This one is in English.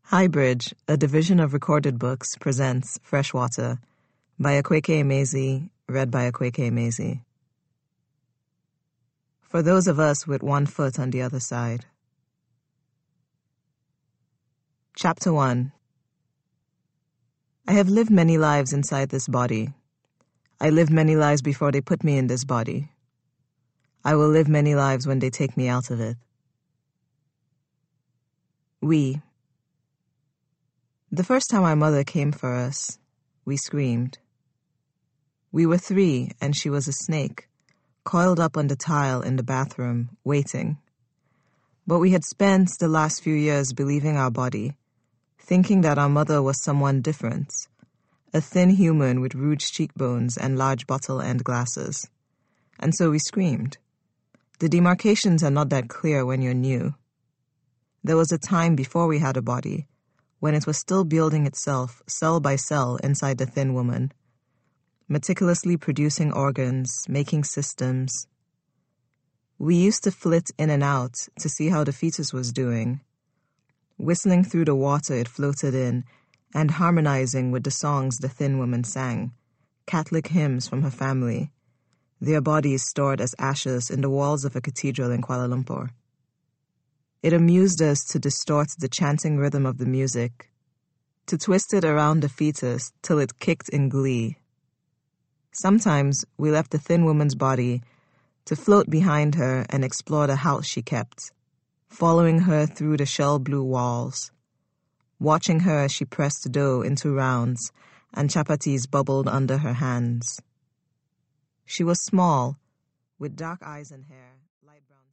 Highbridge, a division of Recorded Books, presents Freshwater by Akwaeke Emezi, read by Akwaeke Emezi. For those of us with one foot on the other side. Chapter 1. I have lived many lives inside this body. I lived many lives before they put me in this body. I will live many lives when they take me out of it. We. The first time our mother came for us, we screamed. We were 3, and she was a snake, coiled up on the tile in the bathroom, waiting. But we had spent the last few years believing our body, thinking that our mother was someone different, a thin human with rouged cheekbones and large bottle-end glasses. And so we screamed. The demarcations are not that clear when you're new. There was a time before we had a body, when it was still building itself cell by cell inside the thin woman, meticulously producing organs, making systems. We used to flit in and out to see how the fetus was doing, whistling through the water it floated in and harmonizing with the songs the thin woman sang, Catholic hymns from her family, their bodies stored as ashes in the walls of a cathedral in Kuala Lumpur. It amused us to distort the chanting rhythm of the music, to twist it around the fetus till it kicked in glee. Sometimes we left the thin woman's body to float behind her and explore the house she kept, following her through the shell-blue walls, watching her as she pressed dough into rounds and chapatis bubbled under her hands. She was small, with dark eyes and hair, light brown.